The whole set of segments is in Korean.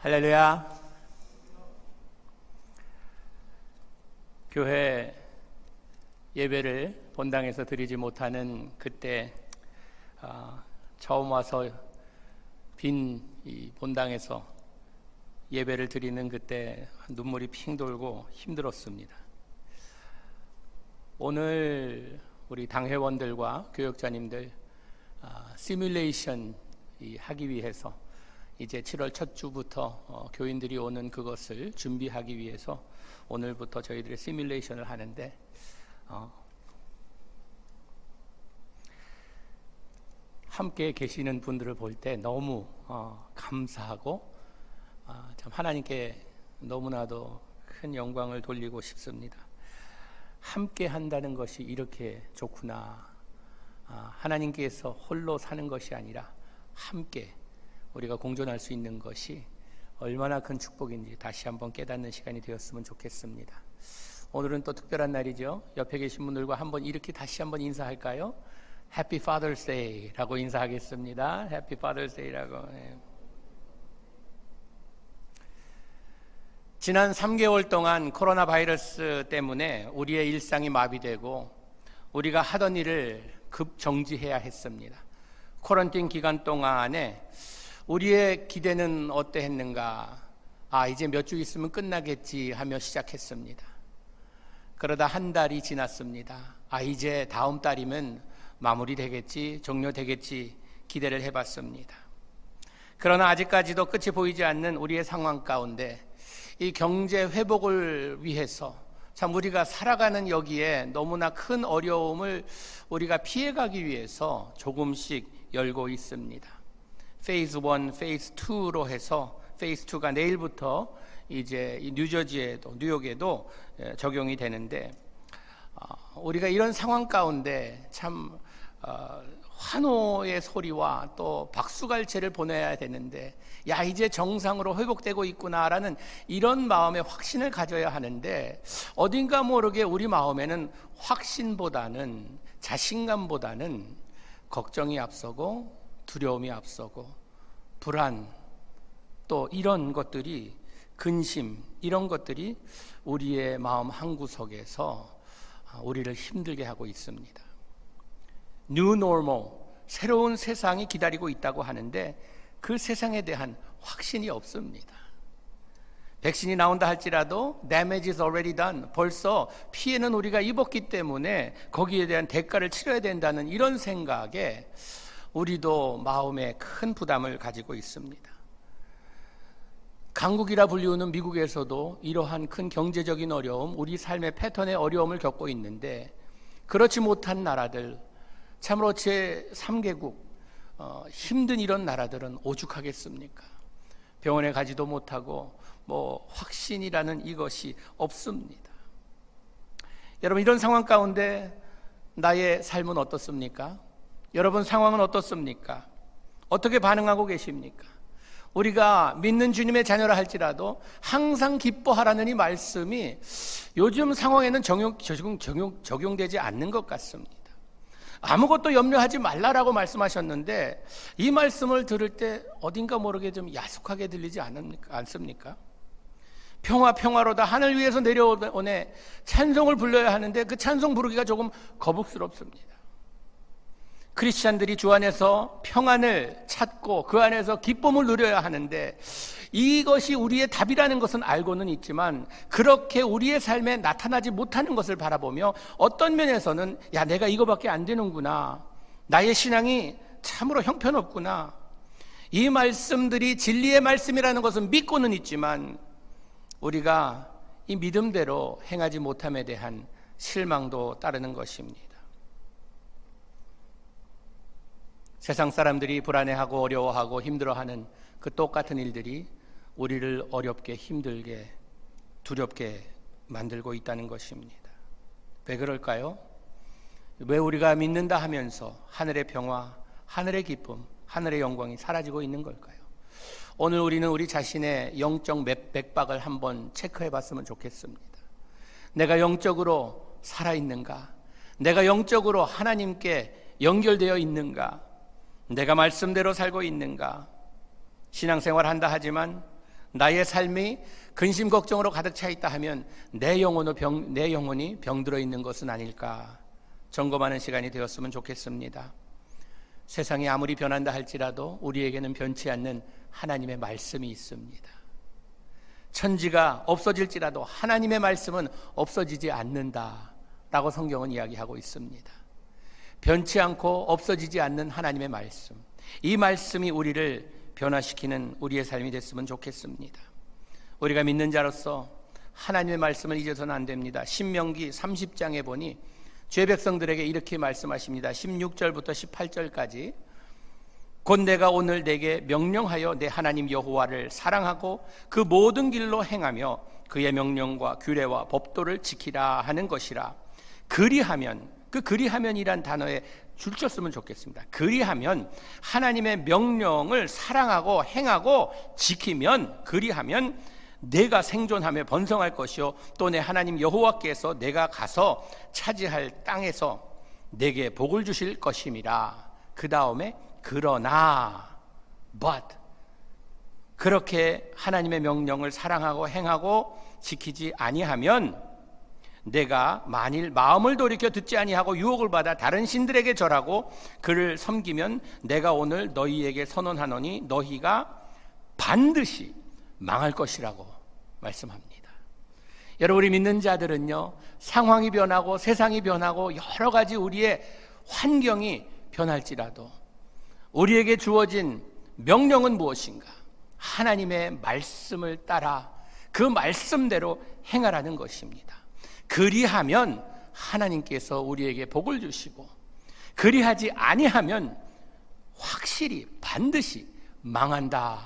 할렐루야. 교회 예배를 본당에서 드리지 못하는 그때 처음 와서 빈 이 본당에서 예배를 드리는 그때 눈물이 핑 돌고 힘들었습니다. 오늘 우리 당회원들과 교역자님들 시뮬레이션 하기 위해서 이제 7월 첫 주부터 교인들이 오는 그것을 준비하기 위해서 오늘부터 저희들이 시뮬레이션을 하는데 함께 계시는 분들을 볼 때 너무 감사하고 참 하나님께 너무나도 큰 영광을 돌리고 싶습니다. 함께 한다는 것이 이렇게 좋구나. 하나님께서 홀로 사는 것이 아니라 함께 우리가 공존할 수 있는 것이 얼마나 큰 축복인지 다시 한번 깨닫는 시간이 되었으면 좋겠습니다. 오늘은 또 특별한 날이죠. 옆에 계신 분들과 한번 이렇게 다시 한번 인사할까요? Happy Father's Day라고 인사하겠습니다. Happy Father's Day라고. 네. 지난 3개월 동안 코로나 바이러스 때문에 우리의 일상이 마비되고 우리가 하던 일을 급정지해야 했습니다. 쿼런틴 기간 동안에 우리의 기대는 어떠했는가? 이제 몇 주 있으면 끝나겠지 하며 시작했습니다. 그러다 한 달이 지났습니다. 이제 다음 달이면 마무리되겠지, 종료되겠지 기대를 해봤습니다. 그러나 아직까지도 끝이 보이지 않는 우리의 상황 가운데 이 경제 회복을 위해서 참 우리가 살아가는 여기에 너무나 큰 어려움을 우리가 피해가기 위해서 조금씩 열고 있습니다. 페이즈 1, 페이즈 2로 해서 페이즈 2가 내일부터 이제 뉴저지에도 뉴욕에도 적용이 되는데 우리가 이런 상황 가운데 참 환호의 소리와 또 박수갈채를 보내야 되는데 이제 정상으로 회복되고 있구나라는 이런 마음의 확신을 가져야 하는데 어딘가 모르게 우리 마음에는 확신보다는 자신감보다는 걱정이 앞서고 두려움이 앞서고 불안 또 이런 것들이 근심 이런 것들이 우리의 마음 한구석에서 우리를 힘들게 하고 있습니다. New Normal, 새로운 세상이 기다리고 있다고 하는데 그 세상에 대한 확신이 없습니다. 백신이 나온다 할지라도 damage is already done. 벌써 피해는 우리가 입었기 때문에 거기에 대한 대가를 치러야 된다는 이런 생각에 우리도 마음에 큰 부담을 가지고 있습니다. 강국이라 불리우는 미국에서도 이러한 큰 경제적인 어려움, 우리 삶의 패턴의 어려움을 겪고 있는데 그렇지 못한 나라들, 참으로 제3개국 힘든 이런 나라들은 오죽하겠습니까? 병원에 가지도 못하고 확신이라는 이것이 없습니다. 여러분 이런 상황 가운데 나의 삶은 어떻습니까? 여러분 상황은 어떻습니까? 어떻게 반응하고 계십니까? 우리가 믿는 주님의 자녀라 할지라도 항상 기뻐하라는 이 말씀이 요즘 상황에는 적용되지 않는 것 같습니다. 아무것도 염려하지 말라라고 말씀하셨는데 이 말씀을 들을 때 어딘가 모르게 좀 야속하게 들리지 않습니까? 평화로다 하늘 위에서 내려오네 찬송을 불러야 하는데 그 찬송 부르기가 조금 거북스럽습니다. 크리스찬들이 주 안에서 평안을 찾고 그 안에서 기쁨을 누려야 하는데 이것이 우리의 답이라는 것은 알고는 있지만 그렇게 우리의 삶에 나타나지 못하는 것을 바라보며 어떤 면에서는 내가 이거밖에 안 되는구나, 나의 신앙이 참으로 형편없구나, 이 말씀들이 진리의 말씀이라는 것은 믿고는 있지만 우리가 이 믿음대로 행하지 못함에 대한 실망도 따르는 것입니다. 세상 사람들이 불안해하고 어려워하고 힘들어하는 그 똑같은 일들이 우리를 어렵게 힘들게 두렵게 만들고 있다는 것입니다. 왜 그럴까요? 왜 우리가 믿는다 하면서 하늘의 평화, 하늘의 기쁨, 하늘의 영광이 사라지고 있는 걸까요? 오늘 우리는 우리 자신의 영적 맥박을 한번 체크해 봤으면 좋겠습니다. 내가 영적으로 살아있는가? 내가 영적으로 하나님께 연결되어 있는가? 내가 말씀대로 살고 있는가? 신앙생활 한다 하지만 나의 삶이 근심 걱정으로 가득 차 있다 하면 내 영혼이 병들어 있는 것은 아닐까 점검하는 시간이 되었으면 좋겠습니다. 세상이 아무리 변한다 할지라도 우리에게는 변치 않는 하나님의 말씀이 있습니다. 천지가 없어질지라도 하나님의 말씀은 없어지지 않는다라고 성경은 이야기하고 있습니다. 변치 않고 없어지지 않는 하나님의 말씀, 이 말씀이 우리를 변화시키는 우리의 삶이 됐으면 좋겠습니다. 우리가 믿는 자로서 하나님의 말씀을 잊어서는 안 됩니다. 신명기 30장에 보니 죄 백성들에게 이렇게 말씀하십니다. 16절부터 18절까지 곧 내가 오늘 내게 명령하여 내 하나님 여호와를 사랑하고 그 모든 길로 행하며 그의 명령과 규례와 법도를 지키라 하는 것이라. 그리하면, 그 그리하면이란 단어에 줄쳐 쓰면 좋겠습니다. 그리하면, 하나님의 명령을 사랑하고 행하고 지키면, 그리하면 내가 생존하며 번성할 것이요 또 내 하나님 여호와께서 내가 가서 차지할 땅에서 내게 복을 주실 것임이라. 그 다음에 그러나 but 그렇게 하나님의 명령을 사랑하고 행하고 지키지 아니하면 내가 만일 마음을 돌이켜 듣지 아니하고 유혹을 받아 다른 신들에게 절하고 그를 섬기면 내가 오늘 너희에게 선언하노니 너희가 반드시 망할 것이라고 말씀합니다. 여러분, 우리 믿는 자들은요, 상황이 변하고 세상이 변하고 여러 가지 우리의 환경이 변할지라도 우리에게 주어진 명령은 무엇인가? 하나님의 말씀을 따라 그 말씀대로 행하라는 것입니다. 그리하면 하나님께서 우리에게 복을 주시고, 그리하지 아니하면 확실히 반드시 망한다.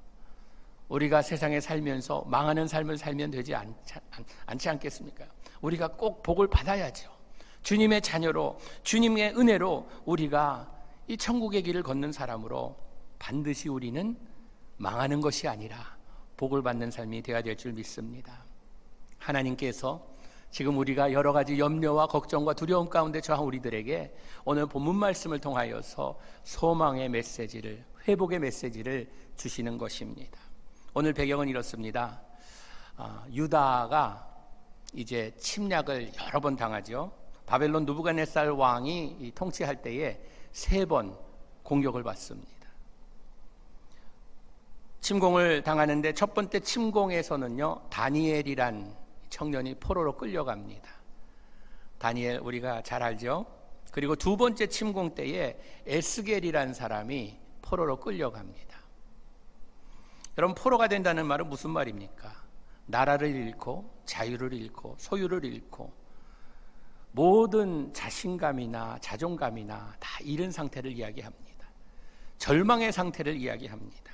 우리가 세상에 살면서 망하는 삶을 살면 되지 않지 않겠습니까? 우리가 꼭 복을 받아야죠. 주님의 자녀로, 주님의 은혜로 우리가 이 천국의 길을 걷는 사람으로 반드시 우리는 망하는 것이 아니라 복을 받는 삶이 되어야 될 줄 믿습니다. 하나님께서 지금 우리가 여러 가지 염려와 걱정과 두려움 가운데 처한 우리들에게 오늘 본문 말씀을 통하여서 소망의 메시지를, 회복의 메시지를 주시는 것입니다. 오늘 배경은 이렇습니다. 유다가 이제 침략을 여러 번 당하죠. 바벨론 느부갓네살 왕이 통치할 때에 3번 공격을 받습니다. 침공을 당하는데 첫 번째 침공에서는요, 다니엘이란 청년이 포로로 끌려갑니다. 다니엘 우리가 잘 알죠. 그리고 두 번째 침공 때에 에스겔이란 사람이 포로로 끌려갑니다. 여러분, 포로가 된다는 말은 무슨 말입니까? 나라를 잃고 자유를 잃고 소유를 잃고 모든 자신감이나 자존감이나 다 잃은 상태를 이야기합니다. 절망의 상태를 이야기합니다.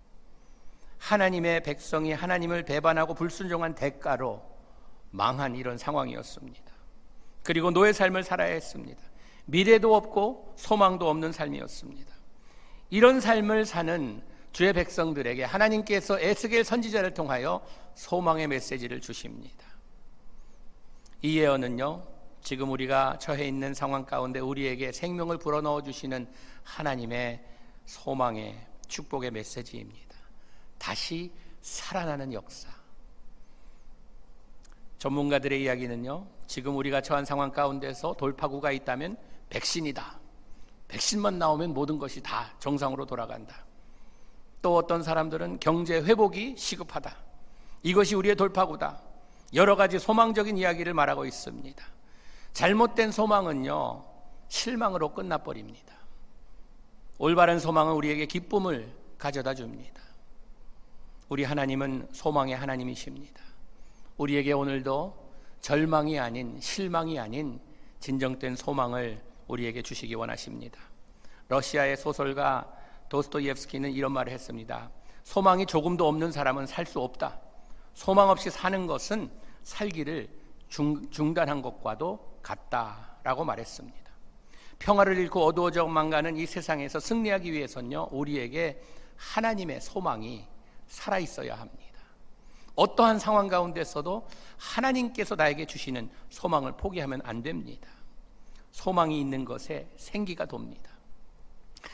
하나님의 백성이 하나님을 배반하고 불순종한 대가로 망한 이런 상황이었습니다. 그리고 노예 삶을 살아야 했습니다. 미래도 없고 소망도 없는 삶이었습니다. 이런 삶을 사는 주의 백성들에게 하나님께서 에스겔 선지자를 통하여 소망의 메시지를 주십니다. 이 예언은요, 지금 우리가 처해 있는 상황 가운데 우리에게 생명을 불어넣어 주시는 하나님의 소망의 축복의 메시지입니다. 다시 살아나는 역사. 전문가들의 이야기는요, 지금 우리가 처한 상황 가운데서 돌파구가 있다면 백신이다. 백신만 나오면 모든 것이 다 정상으로 돌아간다. 또 어떤 사람들은 경제 회복이 시급하다. 이것이 우리의 돌파구다. 여러 가지 소망적인 이야기를 말하고 있습니다. 잘못된 소망은요, 실망으로 끝나버립니다. 올바른 소망은 우리에게 기쁨을 가져다 줍니다. 우리 하나님은 소망의 하나님이십니다. 우리에게 오늘도 절망이 아닌, 실망이 아닌 진정된 소망을 우리에게 주시기 원하십니다. 러시아의 소설가 도스토옙스키는 이런 말을 했습니다. 소망이 조금도 없는 사람은 살 수 없다. 소망 없이 사는 것은 살기를 중단한 것과도 같다라고 말했습니다. 평화를 잃고 어두워져만 가는 이 세상에서 승리하기 위해서는요, 우리에게 하나님의 소망이 살아있어야 합니다. 어떠한 상황 가운데서도 하나님께서 나에게 주시는 소망을 포기하면 안 됩니다. 소망이 있는 것에 생기가 돕니다.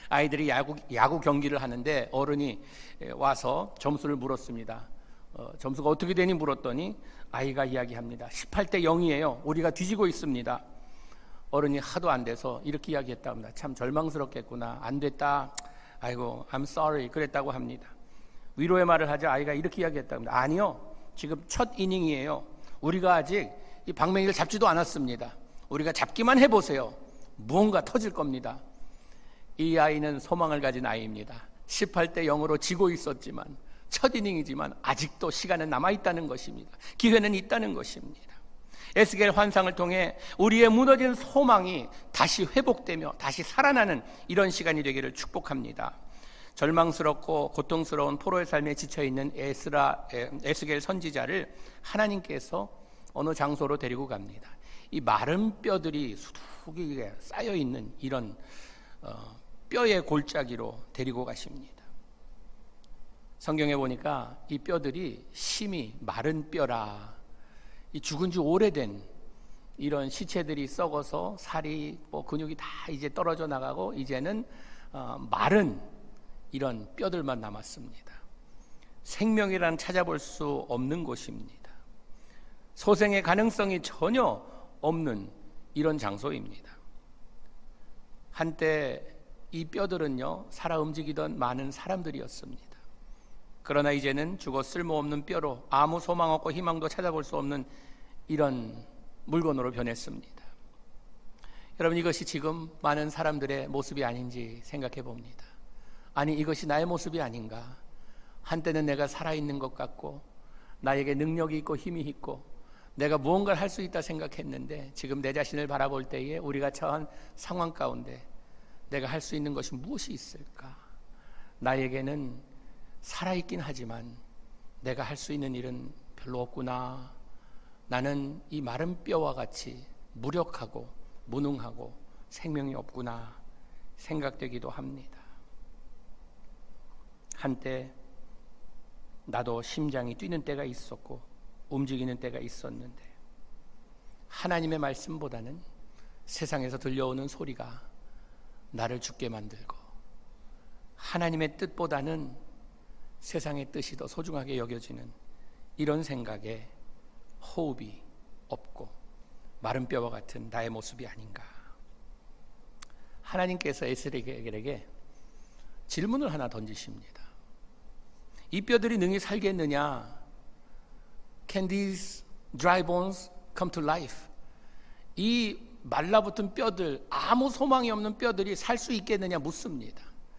아이들이 야구 경기를 하는데 어른이 와서 점수를 물었습니다. 점수가 어떻게 되니 물었더니 아이가 이야기합니다. 18대 0이에요. 우리가 뒤지고 있습니다. 어른이 하도 안 돼서 이렇게 이야기했다고 합니다. 참 절망스럽겠구나. 안 됐다. 아이고, I'm sorry. 그랬다고 합니다. 위로의 말을 하자 아이가 이렇게 이야기했다고 합니다. 아니요. 지금 첫 이닝이에요. 우리가 아직 이 방맹이를 잡지도 않았습니다. 우리가 잡기만 해보세요. 무언가 터질 겁니다. 이 아이는 소망을 가진 아이입니다. 18대 0으로 지고 있었지만 첫 이닝이지만 아직도 시간은 남아있다는 것입니다. 기회는 있다는 것입니다. 에스겔 환상을 통해 우리의 무너진 소망이 다시 회복되며 다시 살아나는 이런 시간이 되기를 축복합니다. 절망스럽고 고통스러운 포로의 삶에 지쳐있는 에스겔 선지자를 하나님께서 어느 장소로 데리고 갑니다. 이 마른 뼈들이 수두룩이 쌓여있는 이런 뼈의 골짜기로 데리고 가십니다. 성경에 보니까 이 뼈들이 심히 마른 뼈라, 이 죽은 지 오래된 이런 시체들이 썩어서 살이 근육이 다 이제 떨어져 나가고 이제는 마른 이런 뼈들만 남았습니다. 생명이란 찾아볼 수 없는 곳입니다. 소생의 가능성이 전혀 없는 이런 장소입니다. 한때 이 뼈들은요, 살아 움직이던 많은 사람들이었습니다. 그러나 이제는 죽어 쓸모없는 뼈로 아무 소망 없고 희망도 찾아볼 수 없는 이런 물건으로 변했습니다. 여러분, 이것이 지금 많은 사람들의 모습이 아닌지 생각해 봅니다. 아니, 이것이 나의 모습이 아닌가? 한때는 내가 살아있는 것 같고 나에게 능력이 있고 힘이 있고 내가 무언가를 할 수 있다 생각했는데 지금 내 자신을 바라볼 때에 우리가 처한 상황 가운데 내가 할 수 있는 것이 무엇이 있을까? 나에게는 살아있긴 하지만 내가 할 수 있는 일은 별로 없구나. 나는 이 마른 뼈와 같이 무력하고 무능하고 생명이 없구나 생각되기도 합니다. 한때 나도 심장이 뛰는 때가 있었고 움직이는 때가 있었는데 하나님의 말씀보다는 세상에서 들려오는 소리가 나를 죽게 만들고 하나님의 뜻보다는 세상의 뜻이 더 소중하게 여겨지는 이런 생각에 호흡이 없고 마른 뼈와 같은 나의 모습이 아닌가. 하나님께서 에스겔에게 질문을 하나 던지십니다. 이 뼈들이 능히 살겠느냐? Can these dry bones come to life? 이 말라붙은 뼈들, 아무 소망이 없는 뼈들이 살 수 있겠느냐 묻습니다.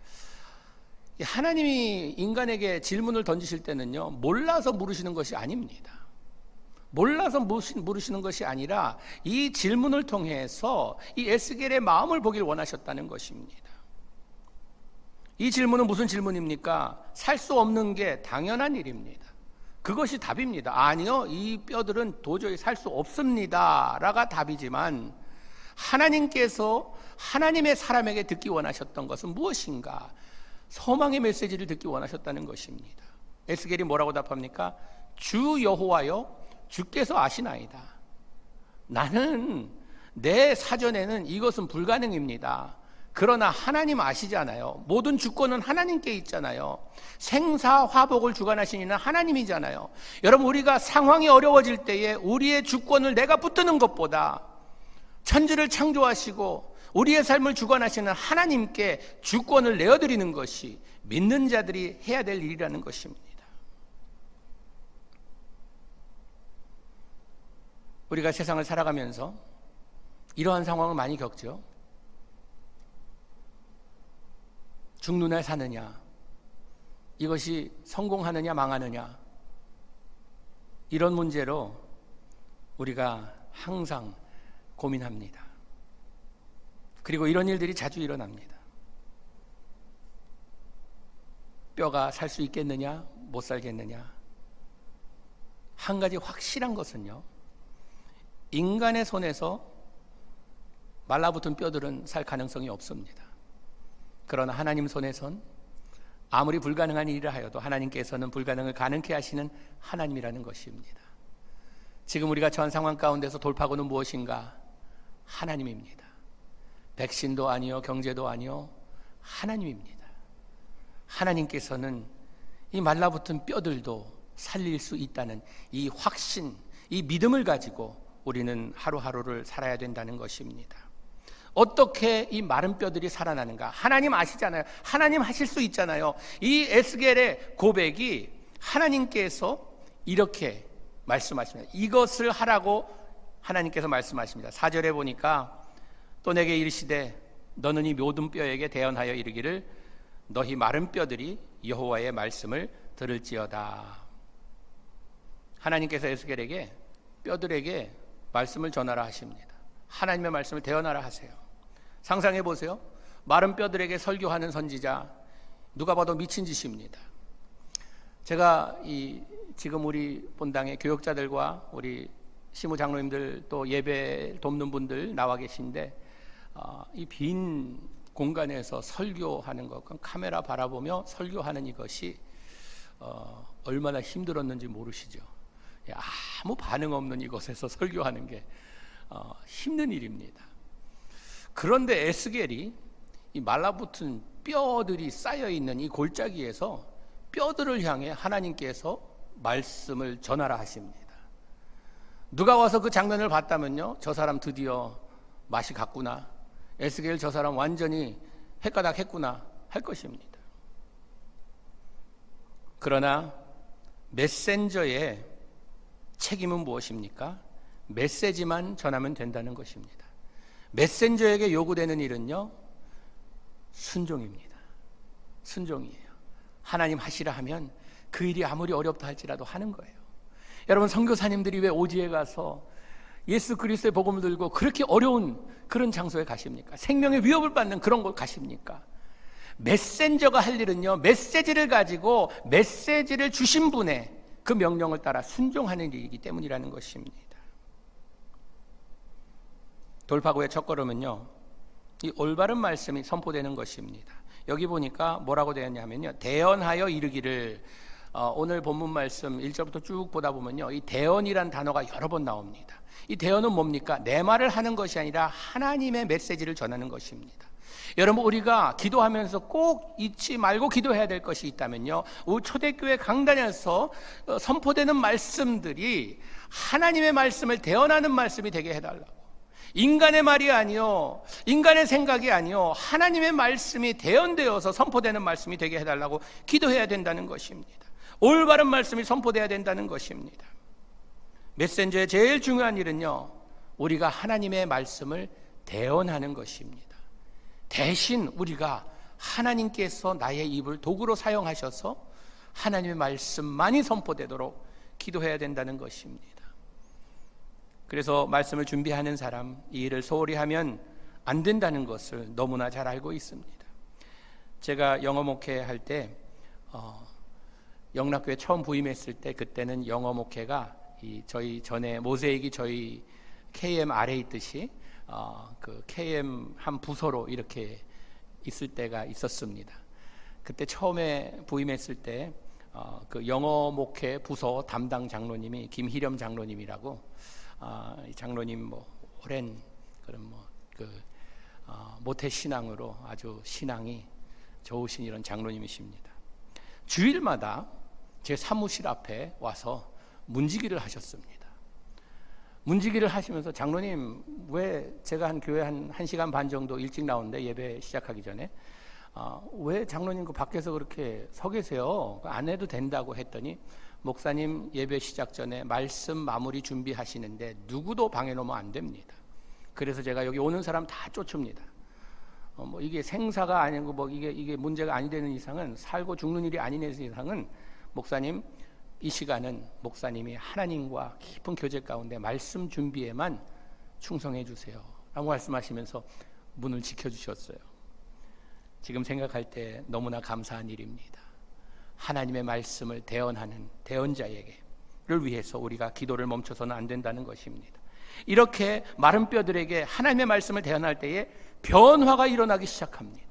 하나님이 인간에게 질문을 던지실 때는요, 몰라서 물으시는 것이 아닙니다. 몰라서 물으시는 것이 아니라 이 질문을 통해서 이 에스겔의 마음을 보길 원하셨다는 것입니다. 이 질문은 무슨 질문입니까? 살 수 없는 게 당연한 일입니다. 그것이 답입니다. 아니요, 이 뼈들은 도저히 살 수 없습니다 라가 답이지만 하나님께서 하나님의 사람에게 듣기 원하셨던 것은 무엇인가? 소망의 메시지를 듣기 원하셨다는 것입니다. 에스겔이 뭐라고 답합니까? 주 여호와여, 주께서 아시나이다. 나는 내 사전에는 이것은 불가능입니다. 그러나 하나님 아시잖아요. 모든 주권은 하나님께 있잖아요. 생사화복을 주관하신 이는 하나님이잖아요. 여러분, 우리가 상황이 어려워질 때에 우리의 주권을 내가 붙드는 것보다 천지를 창조하시고 우리의 삶을 주관하시는 하나님께 주권을 내어드리는 것이 믿는 자들이 해야 될 일이라는 것입니다. 우리가 세상을 살아가면서 이러한 상황을 많이 겪죠. 죽느냐 사느냐, 이것이 성공하느냐 망하느냐, 이런 문제로 우리가 항상 고민합니다. 그리고 이런 일들이 자주 일어납니다. 뼈가 살 수 있겠느냐 못 살겠느냐. 한 가지 확실한 것은요, 인간의 손에서 말라붙은 뼈들은 살 가능성이 없습니다. 그러나 하나님 손에선 아무리 불가능한 일이라 하여도 하나님께서는 불가능을 가능케 하시는 하나님이라는 것입니다. 지금 우리가 처한 상황 가운데서 돌파구는 무엇인가? 하나님입니다. 백신도 아니요, 경제도 아니요, 하나님입니다. 하나님께서는 이 말라붙은 뼈들도 살릴 수 있다는 이 확신, 이 믿음을 가지고 우리는 하루하루를 살아야 된다는 것입니다. 어떻게 이 마른 뼈들이 살아나는가? 하나님 아시잖아요. 하나님 하실 수 있잖아요. 이 에스겔의 고백이 하나님께서 이렇게 말씀하십니다. 이것을 하라고 하나님께서 말씀하십니다. 4절에 보니까 또 내게 이르시되 너는 이 모든 뼈에게 대언하여 이르기를 너희 마른 뼈들이 여호와의 말씀을 들을지어다. 하나님께서 에스겔에게 뼈들에게 말씀을 전하라 하십니다. 하나님의 말씀을 대언하라 하세요. 상상해 보세요. 마른 뼈들에게 설교하는 선지자, 누가 봐도 미친 짓입니다. 제가 지금 우리 본당의 교역자들과 우리 시무 장로님들 또 예배 돕는 분들 나와 계신데 이 빈 공간에서 설교하는 것, 카메라 바라보며 설교하는 이것이 얼마나 힘들었는지 모르시죠. 아무 반응 없는 이곳에서 설교하는 게 힘든 일입니다. 그런데 에스겔이 이 말라붙은 뼈들이 쌓여있는 이 골짜기에서 뼈들을 향해 하나님께서 말씀을 전하라 하십니다. 누가 와서 그 장면을 봤다면요, 저 사람 드디어 맛이 갔구나, 에스겔 저 사람 완전히 헷가닥 했구나 할 것입니다. 그러나 메신저의 책임은 무엇입니까? 메시지만 전하면 된다는 것입니다. 메신저에게 요구되는 일은요, 순종입니다. 순종이에요. 하나님 하시라 하면 그 일이 아무리 어렵다 할지라도 하는 거예요. 여러분, 선교사님들이 왜 오지에 가서 예수 그리스도의 복음을 들고 그렇게 어려운 그런 장소에 가십니까? 생명의 위협을 받는 그런 곳 가십니까? 메신저가 할 일은요, 메시지를 가지고 메시지를 주신 분의 그 명령을 따라 순종하는 일이기 때문이라는 것입니다. 돌파구의 첫걸음은요, 이 올바른 말씀이 선포되는 것입니다. 여기 보니까 뭐라고 되었냐면요, 대언하여 이르기를, 오늘 본문 말씀 1절부터 쭉 보다 보면요, 이 대언이란 단어가 여러 번 나옵니다. 이 대언은 뭡니까? 내 말을 하는 것이 아니라 하나님의 메시지를 전하는 것입니다. 여러분, 우리가 기도하면서 꼭 잊지 말고 기도해야 될 것이 있다면요, 우리 초대교회 강단에서 선포되는 말씀들이 하나님의 말씀을 대언하는 말씀이 되게 해달라고. 인간의 말이 아니요, 인간의 생각이 아니요, 하나님의 말씀이 대언되어서 선포되는 말씀이 되게 해달라고 기도해야 된다는 것입니다. 올바른 말씀이 선포돼야 된다는 것입니다. 메신저의 제일 중요한 일은요, 우리가 하나님의 말씀을 대언하는 것입니다. 대신 우리가 하나님께서 나의 입을 도구로 사용하셔서 하나님의 말씀만이 선포되도록 기도해야 된다는 것입니다. 그래서 말씀을 준비하는 사람, 이 일을 소홀히 하면 안 된다는 것을 너무나 잘 알고 있습니다. 제가 영어 목회할 때 영락교회 처음 부임했을 때, 그때는 영어 목회가 저희 전에 모세익이 저희 KM 아래에 있듯이 그 KM 한 부서로 이렇게 있을 때가 있었습니다. 그때 처음에 부임했을 때 그 영어 목회 부서 담당 장로님이 김희렴 장로님이라고, 이 장로님 오랜 그런 모태 신앙으로 아주 신앙이 좋으신 이런 장로님이십니다. 주일마다 제 사무실 앞에 와서 문지기를 하셨습니다. 문지기를 하시면서, 장로님, 왜 제가 한 교회 한 1시간 반 정도 일찍 나오는데 예배 시작하기 전에 왜 장로님 그 밖에서 그렇게 서 계세요? 안 해도 된다고 했더니, 목사님 예배 시작 전에 말씀 마무리 준비하시는데 누구도 방해 놓으면 안 됩니다. 그래서 제가 여기 오는 사람 다 쫓습니다. 이게 생사가 아니고 이게 문제가 아니 되는 이상은, 살고 죽는 일이 아닌 이상은, 목사님 이 시간은 목사님이 하나님과 깊은 교제 가운데 말씀 준비에만 충성해 주세요 라고 말씀하시면서 문을 지켜주셨어요. 지금 생각할 때 너무나 감사한 일입니다. 하나님의 말씀을 대언하는 대언자에게를 위해서 우리가 기도를 멈춰서는 안 된다는 것입니다. 이렇게 마른 뼈들에게 하나님의 말씀을 대언할 때에 변화가 일어나기 시작합니다.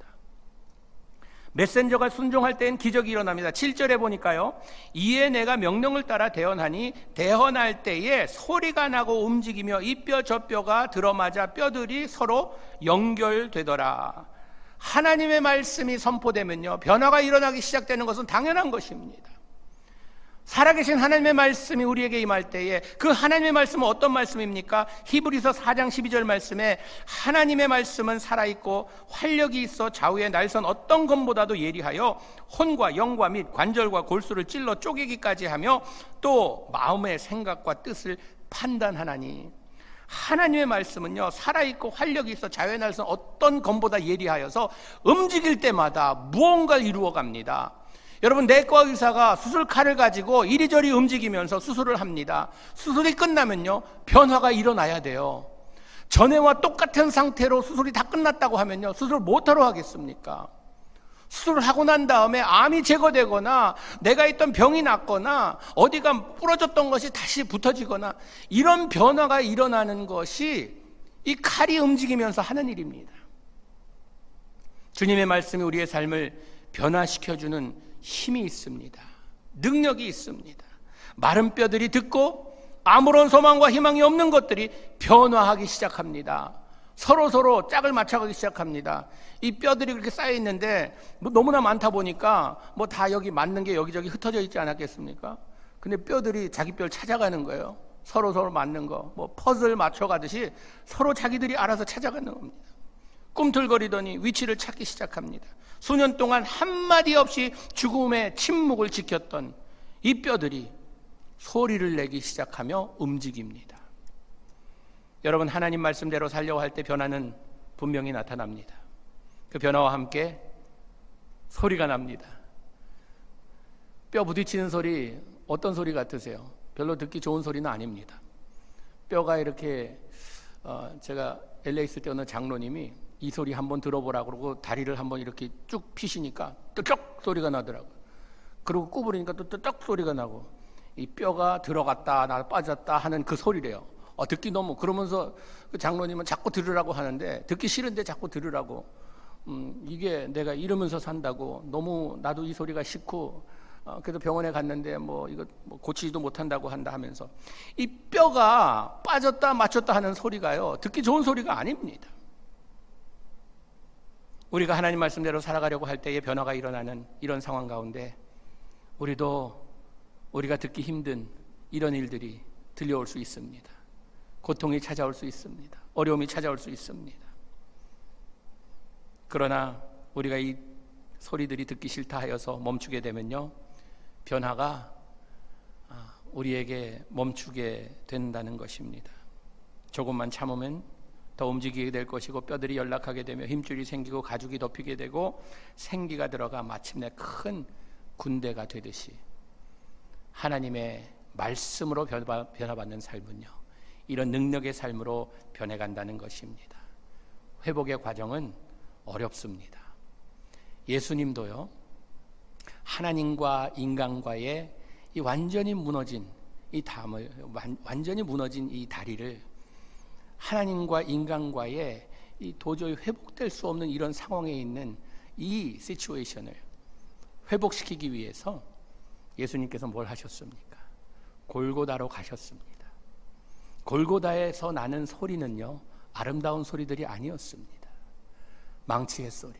메신저가 순종할 때엔 기적이 일어납니다. 7절에 보니까요, 이에 내가 명령을 따라 대언하니 대언할 때에 소리가 나고 움직이며 이 뼈 저 뼈가 들어맞아 뼈들이 서로 연결되더라. 하나님의 말씀이 선포되면요, 변화가 일어나기 시작되는 것은 당연한 것입니다. 살아계신 하나님의 말씀이 우리에게 임할 때에 그 하나님의 말씀은 어떤 말씀입니까? 히브리서 4장 12절 말씀에 하나님의 말씀은 살아있고 활력이 있어 좌우의 날선 어떤 검보다도 예리하여 혼과 영과 및 관절과 골수를 찔러 쪼개기까지 하며 또 마음의 생각과 뜻을 판단하나니, 하나님의 말씀은요, 살아있고 활력이 있어 좌우의 날선 어떤 검보다 예리하여서 움직일 때마다 무언가를 이루어갑니다. 여러분, 내과 의사가 수술칼을 가지고 이리저리 움직이면서 수술을 합니다. 수술이 끝나면요, 변화가 일어나야 돼요. 전에와 똑같은 상태로 수술이 다 끝났다고 하면요, 수술을 못하러 하겠습니까? 수술을 하고 난 다음에 암이 제거되거나 내가 있던 병이 낫거나 어디가 부러졌던 것이 다시 붙어지거나 이런 변화가 일어나는 것이 이 칼이 움직이면서 하는 일입니다. 주님의 말씀이 우리의 삶을 변화시켜주는 힘이 있습니다. 능력이 있습니다. 마른 뼈들이 듣고 아무런 소망과 희망이 없는 것들이 변화하기 시작합니다. 서로 짝을 맞춰가기 시작합니다. 이 뼈들이 그렇게 쌓여 있는데 너무나 많다 보니까 다 여기 맞는 게 여기저기 흩어져 있지 않았겠습니까? 근데 뼈들이 자기 뼈를 찾아가는 거예요. 서로 맞는 거, 퍼즐 맞춰가듯이 서로 자기들이 알아서 찾아가는 겁니다. 꿈틀거리더니 위치를 찾기 시작합니다. 수년 동안 한마디 없이 죽음의 침묵을 지켰던 이 뼈들이 소리를 내기 시작하며 움직입니다. 여러분, 하나님 말씀대로 살려고 할 때 변화는 분명히 나타납니다. 그 변화와 함께 소리가 납니다. 뼈 부딪히는 소리, 어떤 소리 같으세요? 별로 듣기 좋은 소리는 아닙니다. 뼈가 이렇게 제가 LA 있을 때 어느 장로님이 이 소리 한번 들어보라고 그러고 다리를 한번 이렇게 쭉 피시니까 뜨쩍 소리가 나더라고요. 그리고 구부리니까 또 뜨쩍 소리가 나고, 이 뼈가 들어갔다 나 빠졌다 하는 그 소리래요. 듣기 너무, 그러면서 그 장로님은 자꾸 들으라고 하는데 듣기 싫은데 자꾸 들으라고, 이게 내가 이러면서 산다고, 너무 나도 이 소리가 싫고, 그래서 병원에 갔는데 이거 고치지도 못한다고 한다 하면서, 이 뼈가 빠졌다 맞췄다 하는 소리가요, 듣기 좋은 소리가 아닙니다. 우리가 하나님 말씀대로 살아가려고 할 때에 변화가 일어나는 이런 상황 가운데 우리가 듣기 힘든 이런 일들이 들려올 수 있습니다. 고통이 찾아올 수 있습니다. 어려움이 찾아올 수 있습니다. 그러나 우리가 이 소리들이 듣기 싫다 하여서 멈추게 되면요, 변화가 우리에게 멈추게 된다는 것입니다. 조금만 참으면 더 움직이게 될 것이고, 뼈들이 연락하게 되며 힘줄이 생기고 가죽이 덮이게 되고 생기가 들어가 마침내 큰 군대가 되듯이 하나님의 말씀으로 변화받는 삶은요, 이런 능력의 삶으로 변해간다는 것입니다. 회복의 과정은 어렵습니다. 예수님도요, 하나님과 인간과의 이 완전히 무너진 이 다리를 하나님과 인간과의 이 도저히 회복될 수 없는 이런 상황에 있는 이 시츄에이션을 회복시키기 위해서 예수님께서 뭘 하셨습니까? 골고다로 가셨습니다. 골고다에서 나는 소리는요, 아름다운 소리들이 아니었습니다. 망치의 소리,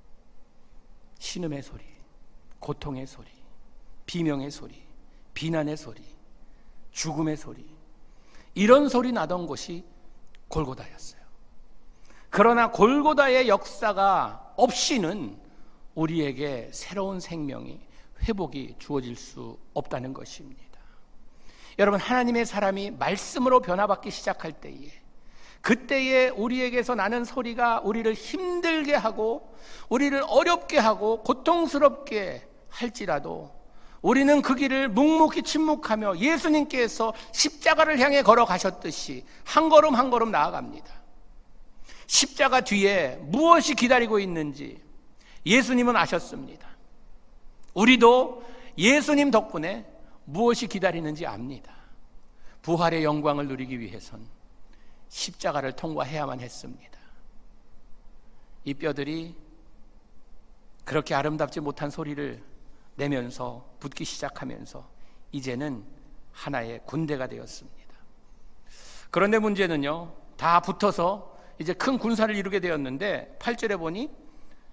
신음의 소리, 고통의 소리, 비명의 소리, 비난의 소리, 죽음의 소리, 이런 소리 나던 곳이 골고다였어요. 그러나 골고다의 역사가 없이는 우리에게 새로운 생명이, 회복이 주어질 수 없다는 것입니다. 여러분, 하나님의 사람이 말씀으로 변화받기 시작할 때에, 그때에 우리에게서 나는 소리가 우리를 힘들게 하고 우리를 어렵게 하고 고통스럽게 할지라도 우리는 그 길을 묵묵히 침묵하며 예수님께서 십자가를 향해 걸어가셨듯이 한 걸음 한 걸음 나아갑니다. 십자가 뒤에 무엇이 기다리고 있는지 예수님은 아셨습니다. 우리도 예수님 덕분에 무엇이 기다리는지 압니다. 부활의 영광을 누리기 위해선 십자가를 통과해야만 했습니다. 이 뼈들이 그렇게 아름답지 못한 소리를 내면서 붙기 시작하면서 이제는 하나의 군대가 되었습니다. 그런데 문제는요, 다 붙어서 이제 큰 군사를 이루게 되었는데 8절에 보니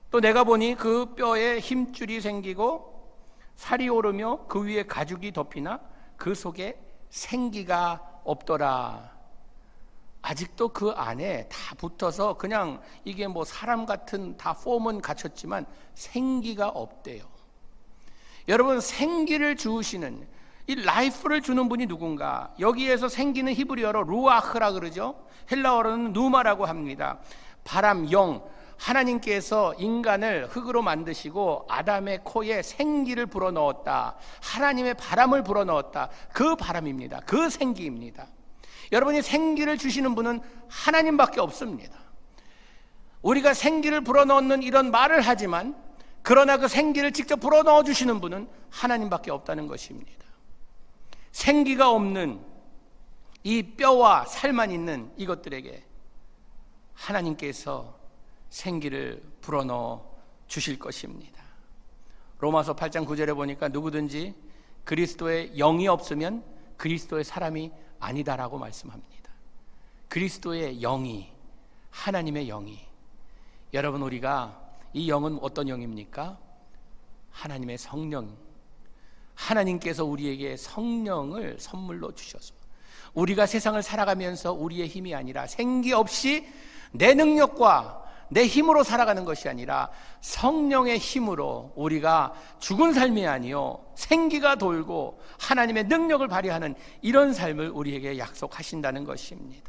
또 내가 보니 그 뼈에 힘줄이 생기고 살이 오르며 그 위에 가죽이 덮이나 그 속에 생기가 없더라. 아직도 그 안에 다 붙어서 그냥 이게 뭐 사람 같은 다 폼은 갖췄지만 생기가 없대요. 여러분, 생기를 주시는, 이 라이프를 주는 분이 누군가? 여기에서 생기는 히브리어로 루아흐라 그러죠. 헬라어로는 누마라고 합니다. 바람, 영. 하나님께서 인간을 흙으로 만드시고 아담의 코에 생기를 불어넣었다. 하나님의 바람을 불어넣었다. 그 바람입니다. 그 생기입니다. 여러분이 생기를 주시는 분은 하나님밖에 없습니다. 우리가 생기를 불어넣는 이런 말을 하지만 그러나 그 생기를 직접 불어넣어 주시는 분은 하나님밖에 없다는 것입니다. 생기가 없는 이 뼈와 살만 있는 이것들에게 하나님께서 생기를 불어넣어 주실 것입니다. 로마서 8장 9절에 보니까 누구든지 그리스도의 영이 없으면 그리스도의 사람이 아니다라고 말씀합니다. 그리스도의 영이, 하나님의 영이. 여러분, 우리가 이 영은 어떤 영입니까? 하나님의 성령. 하나님께서 우리에게 성령을 선물로 주셔서 우리가 세상을 살아가면서 우리의 힘이 아니라 생기 없이 내 능력과 내 힘으로 살아가는 것이 아니라 성령의 힘으로 우리가 죽은 삶이 아니요 생기가 돌고 하나님의 능력을 발휘하는 이런 삶을 우리에게 약속하신다는 것입니다.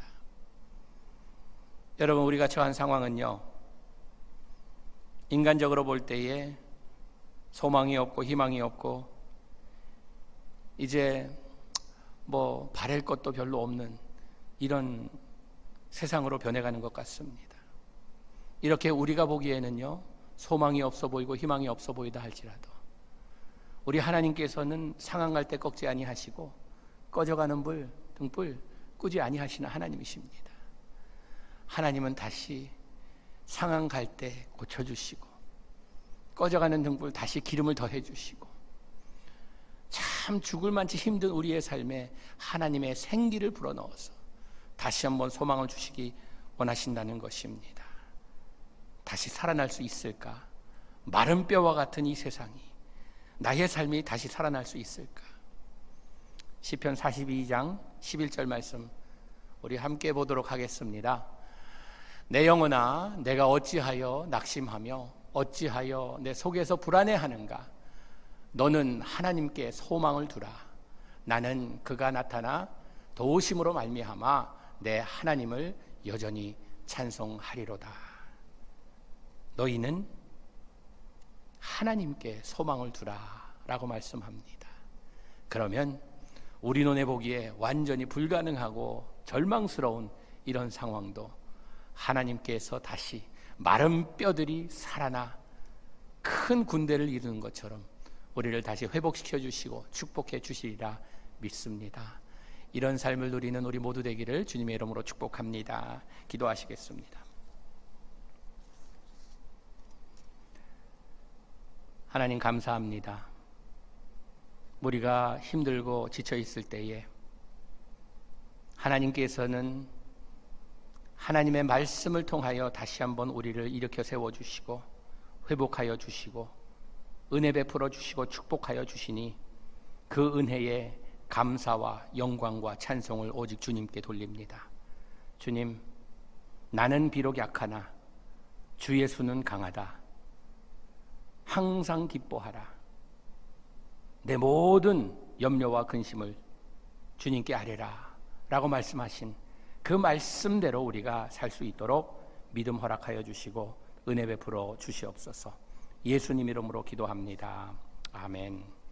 여러분, 우리가 처한 상황은요, 인간적으로 볼 때에 소망이 없고 희망이 없고 이제 뭐 바랄 것도 별로 없는 이런 세상으로 변해가는 것 같습니다. 이렇게 우리가 보기에는요, 소망이 없어 보이고 희망이 없어 보이다 할지라도 우리 하나님께서는 상한 갈 때 꺾지 아니하시고 꺼져가는 불, 등불 끄지 아니하시는 하나님이십니다. 하나님은 다시 상한 갈 때 고쳐주시고 꺼져가는 등불 다시 기름을 더해주시고 참 죽을 만치 힘든 우리의 삶에 하나님의 생기를 불어넣어서 다시 한번 소망을 주시기 원하신다는 것입니다. 다시 살아날 수 있을까? 마른 뼈와 같은 이 세상이, 나의 삶이 다시 살아날 수 있을까? 시편 42장 11절 말씀 우리 함께 보도록 하겠습니다. 내 영혼아, 내가 어찌하여 낙심하며 어찌하여 내 속에서 불안해하는가? 너는 하나님께 소망을 두라. 나는 그가 나타나 도우심으로 말미암아 내 하나님을 여전히 찬송하리로다. 너희는 하나님께 소망을 두라 라고 말씀합니다. 그러면 우리 눈에 보기에 완전히 불가능하고 절망스러운 이런 상황도 하나님께서 다시 마른 뼈들이 살아나 큰 군대를 이루는 것처럼 우리를 다시 회복시켜 주시고 축복해 주시리라 믿습니다. 이런 삶을 누리는 우리 모두 되기를 주님의 이름으로 축복합니다. 기도하시겠습니다. 하나님, 감사합니다. 우리가 힘들고 지쳐 있을 때에 하나님께서는 하나님의 말씀을 통하여 다시 한번 우리를 일으켜 세워주시고 회복하여 주시고 은혜 베풀어 주시고 축복하여 주시니 그 은혜에 감사와 영광과 찬송을 오직 주님께 돌립니다. 주님, 나는 비록 약하나 주 예수는 강하다. 항상 기뻐하라. 내 모든 염려와 근심을 주님께 아뢰라 라고 말씀하신 그 말씀대로 우리가 살 수 있도록 믿음 허락하여 주시고 은혜 베풀어 주시옵소서. 예수님 이름으로 기도합니다. 아멘.